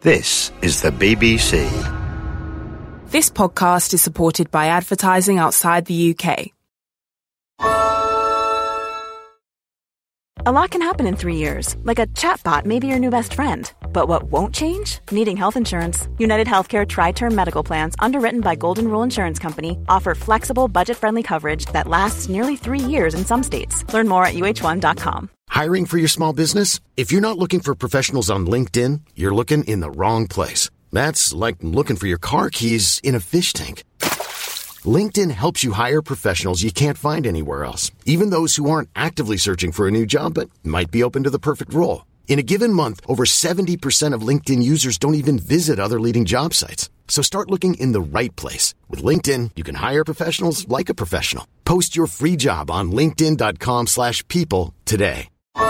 This is the BBC. This podcast is supported by advertising outside the UK. A lot can happen in 3 years, like a chatbot may be your new best friend. But what won't change? Needing health insurance. United Healthcare Tri-Term Medical Plans, underwritten by Golden Rule Insurance Company, offer flexible, budget-friendly coverage that lasts nearly 3 years in some states. Learn more at UH1.com. Hiring for your small business? If you're not looking for professionals on LinkedIn, you're looking in the wrong place. That's like looking for your car keys in a fish tank. LinkedIn helps you hire professionals you can't find anywhere else, even those who aren't actively searching for a new job but might be open to the perfect role. In a given month, over 70% of LinkedIn users don't even visit other leading job sites. So start looking in the right place. With LinkedIn, you can hire professionals like a professional. Post your free job on linkedin.com/people today.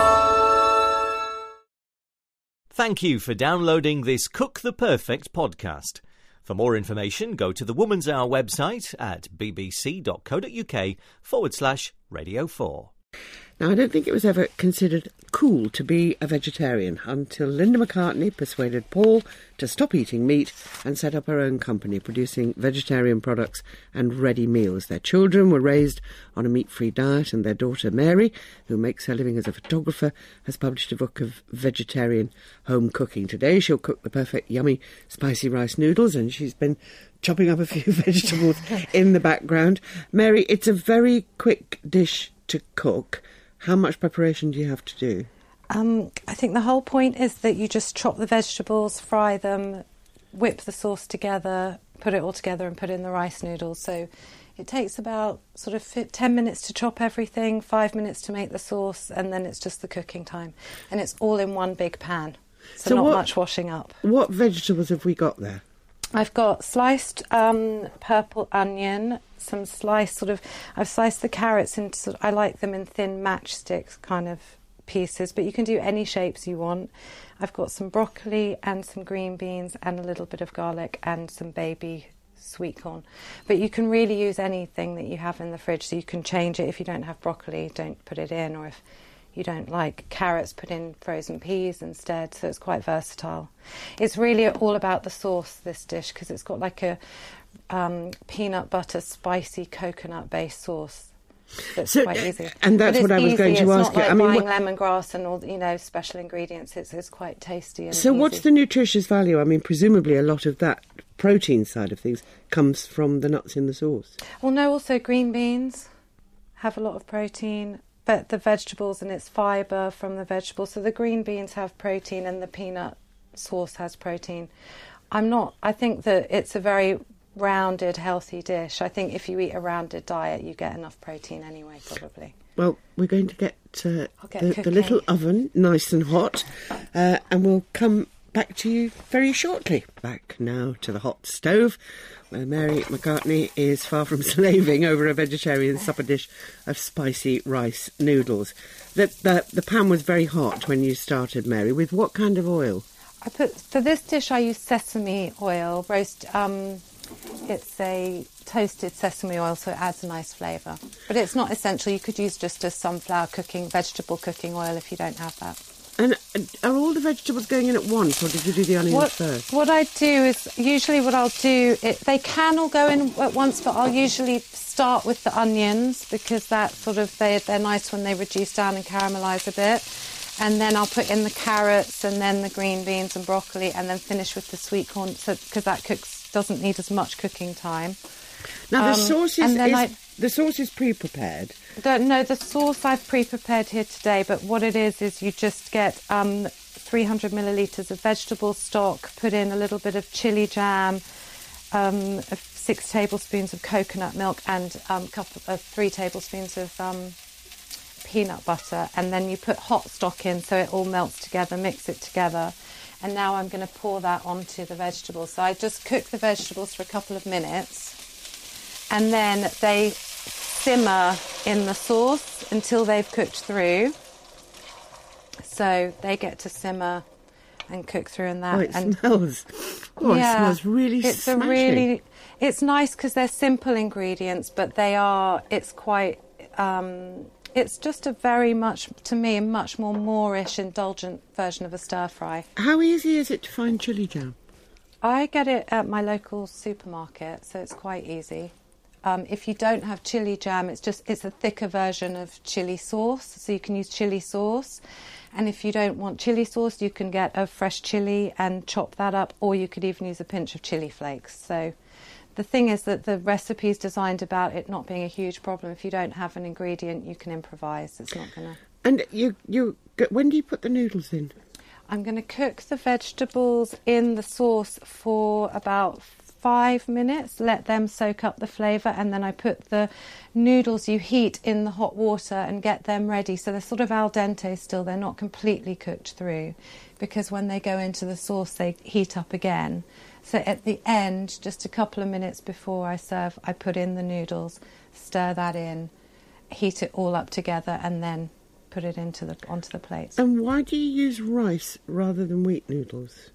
Thank you for downloading this Cook the Perfect podcast. For more information, go to the Woman's Hour website at bbc.co.uk/Radio 4. Now, I don't think it was ever considered cool to be a vegetarian until Linda McCartney persuaded Paul to stop eating meat and set up her own company producing vegetarian products and ready meals. Their children were raised on a meat-free diet, and their daughter Mary, who makes her living as a photographer, has published a book of vegetarian home cooking. Today she'll cook the perfect yummy spicy rice noodles, and she's been chopping up a few vegetables in the background. Mary, it's a very quick dish to cook. How much preparation do you have to do? I think the whole point is that you just chop the vegetables, fry them, whip the sauce together, put it all together and put in the rice noodles. So it takes about sort of 10 minutes to chop everything, 5 minutes to make the sauce, and then it's just the cooking time. And it's all in one big pan, so not much washing up. What vegetables have we got there? I've got sliced purple onion, some sliced I've sliced the carrots into, I like them in thin matchsticks kind of pieces, but you can do any shapes you want. I've got some broccoli and some green beans and a little bit of garlic and some baby sweet corn. But you can really use anything that you have in the fridge, so you can change it. If you don't have broccoli, don't put it in, or if you don't like carrots, put in frozen peas instead, so it's quite versatile. It's really all about the sauce, this dish, because it's got like a peanut butter spicy coconut based sauce. That's quite easy. And that's what I was going to ask you. It's not like buying lemongrass and all, special ingredients. It's quite tasty and So easy. What's the nutritious value? I mean, presumably a lot of that protein side of things comes from the nuts in the sauce. Well, no, also green beans have a lot of protein. But the vegetables, and it's fibre from the vegetables. So the green beans have protein and the peanut sauce has protein. I think that it's a very rounded, healthy dish. I think if you eat a rounded diet, you get enough protein anyway, probably. Well, we're going to get the little oven nice and hot, and we'll come back to you very shortly. Back now to the hot stove, where Mary McCartney is far from slaving over a vegetarian supper dish of spicy rice noodles. The pan was very hot when you started, Mary. With what kind of oil? For this dish, I use sesame oil. It's a toasted sesame oil, so it adds a nice flavour. But it's not essential. You could use just a sunflower vegetable cooking oil if you don't have that. And are all the vegetables going in at once, or did you do the onions first? What I do is, usually what I'll do, they can all go in at once, but I'll usually start with the onions, because that they're nice when they reduce down and caramelise a bit. And then I'll put in the carrots and then the green beans and broccoli, and then finish with the sweet corn, because that doesn't need as much cooking time. Now, the sauce is pre-prepared. The sauce I've pre-prepared here today, but what it is you just get 300 millilitres of vegetable stock, put in a little bit of chilli jam, 6 tablespoons of coconut milk, and 3 tablespoons of peanut butter, and then you put hot stock in so it all melts together, mix it together. And now I'm going to pour that onto the vegetables. So I just cook the vegetables for a couple of minutes, and then they simmer in the sauce until they've cooked through. So they get to simmer and cook through in that. Oh, it smells really smashing. It's nice because they're simple ingredients, but it's quite it's just a very much, to me, a much more Moorish, indulgent version of a stir-fry. How easy is it to find chilli jam? I get it at my local supermarket, so it's quite easy. If you don't have chilli jam, it's a thicker version of chilli sauce, so you can use chilli sauce. And if you don't want chilli sauce, you can get a fresh chilli and chop that up, or you could even use a pinch of chilli flakes. So the thing is that the recipe is designed about it not being a huge problem. If you don't have an ingredient, you can improvise. It's not going to... And when do you put the noodles in? I'm going to cook the vegetables in the sauce for about 5 minutes, let them soak up the flavour, and then I put the noodles you heat in the hot water and get them ready. So they're sort of al dente still, they're not completely cooked through, because when they go into the sauce they heat up again. So at the end, just a couple of minutes before I serve, I put in the noodles, stir that in, heat it all up together, and then put it onto the plates. And why do you use rice rather than wheat noodles?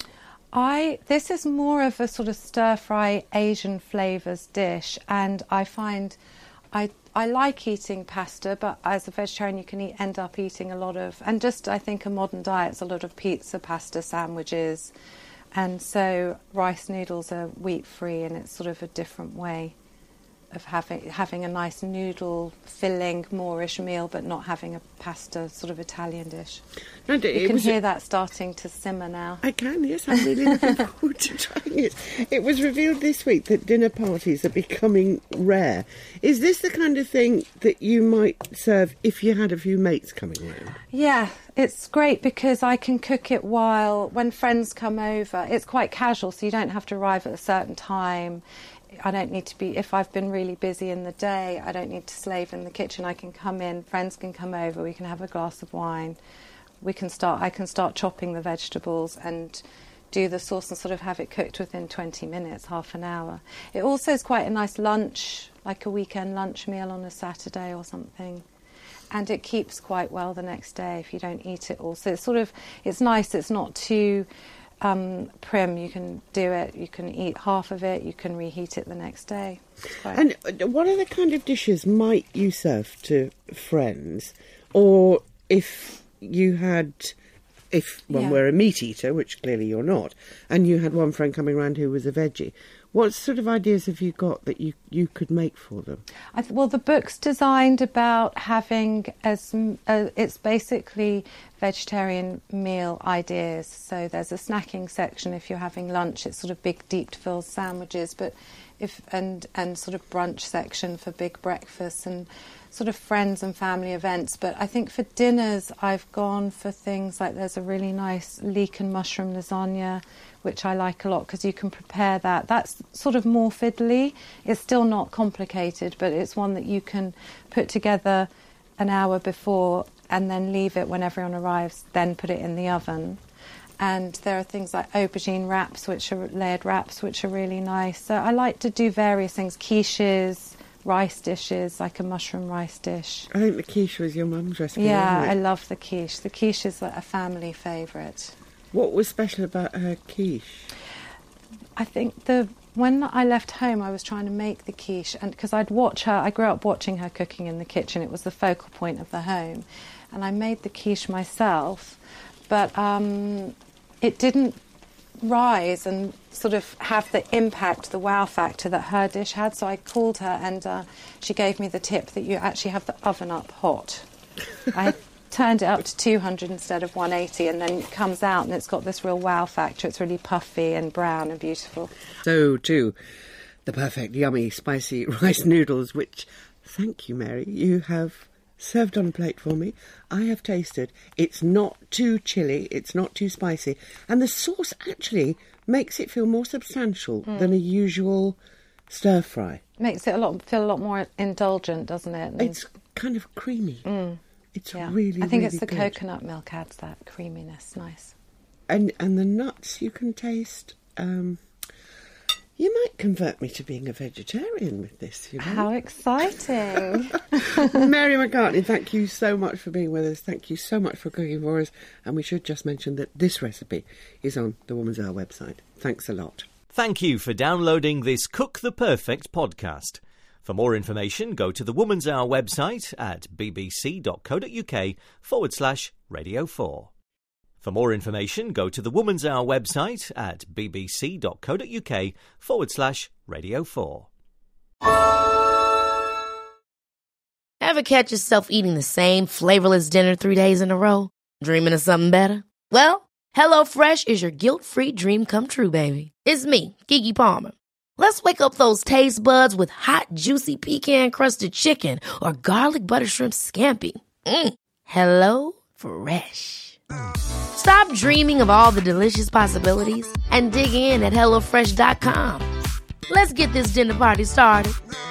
This is more of a sort of stir-fry Asian flavours dish, and I find I like eating pasta, but as a vegetarian you can end up eating a lot of, and just I think a modern diet's a lot of pizza, pasta, sandwiches, and so rice noodles are wheat-free, and it's sort of a different way of having a nice noodle filling Moorish meal, but not having a pasta sort of Italian dish. No, you can hear that starting to simmer now. I can, yes. I'm really looking forward to trying it. It was revealed this week that dinner parties are becoming rare. Is this the kind of thing that you might serve if you had a few mates coming around? Yeah, it's great because I can cook it when friends come over. It's quite casual, so you don't have to arrive at a certain time. I don't need to be, if I've been really busy in the day, I don't need to slave in the kitchen. I can come in, friends can come over, we can have a glass of wine. I can start chopping the vegetables and do the sauce and sort of have it cooked within 20 minutes, half an hour. It also is quite a nice lunch, like a weekend lunch meal on a Saturday or something. And it keeps quite well the next day if you don't eat it all. So it's nice, it's not too prim. You can do it, you can eat half of it, you can reheat it the next day. And what other kind of dishes might you serve to friends? Or if we're a meat eater, which clearly you're not, and you had one friend coming around who was a veggie, what sort of ideas have you got that you could make for them? Well, the book's designed about having it's basically vegetarian meal ideas. So there's a snacking section if you're having lunch. It's sort of big, deep filled sandwiches, but and sort of brunch section for big breakfasts and sort of friends and family events. But I think for dinners, I've gone for things like there's a really nice leek and mushroom lasagna, which I like a lot because you can prepare that. That's sort of more fiddly. It's still not complicated, but it's one that you can put together an hour before and then leave it when everyone arrives, then put it in the oven. And there are things like aubergine wraps, which are layered wraps, which are really nice. So I like to do various things, quiches, rice dishes, like a mushroom rice dish. I think the quiche was your mum's recipe. Yeah, I love the quiche. The quiche is a family favourite. What was special about her quiche? I think when I left home, I was trying to make the quiche, and because I grew up watching her cooking in the kitchen. It was the focal point of the home, and I made the quiche myself, but it didn't rise and sort of have the impact, the wow factor that her dish had. So I called her, and she gave me the tip that you actually have the oven up hot. I turned it up to 200 instead of 180, and then it comes out and it's got this real wow factor. It's really puffy and brown and beautiful. So too, the perfect yummy spicy rice noodles, which, thank you Mary, you have served on a plate for me. I have tasted. It's not too chilly, it's not too spicy, and the sauce actually makes it feel more substantial than a usual stir fry. Makes it feel a lot more indulgent, doesn't it? And it's kind of creamy. It's really, I think really it's the good. coconut milk adds that creaminess. Nice. And the nuts you can taste. You might convert me to being a vegetarian with this, you know. How exciting. Mary McCartney, thank you so much for being with us. Thank you so much for cooking for us. And we should just mention that this recipe is on the Woman's Hour website. Thanks a lot. Thank you for downloading this Cook the Perfect podcast. For more information, go to the Woman's Hour website at bbc.co.uk/Radio 4. For more information, go to the Woman's Hour website at bbc.co.uk/Radio 4. Ever catch yourself eating the same flavorless dinner 3 days in a row? Dreaming of something better? Well, HelloFresh is your guilt-free dream come true, baby. It's me, Keke Palmer. Let's wake up those taste buds with hot, juicy pecan-crusted chicken or garlic butter shrimp scampi. HelloFresh. Stop dreaming of all the delicious possibilities and dig in at HelloFresh.com. Let's get this dinner party started.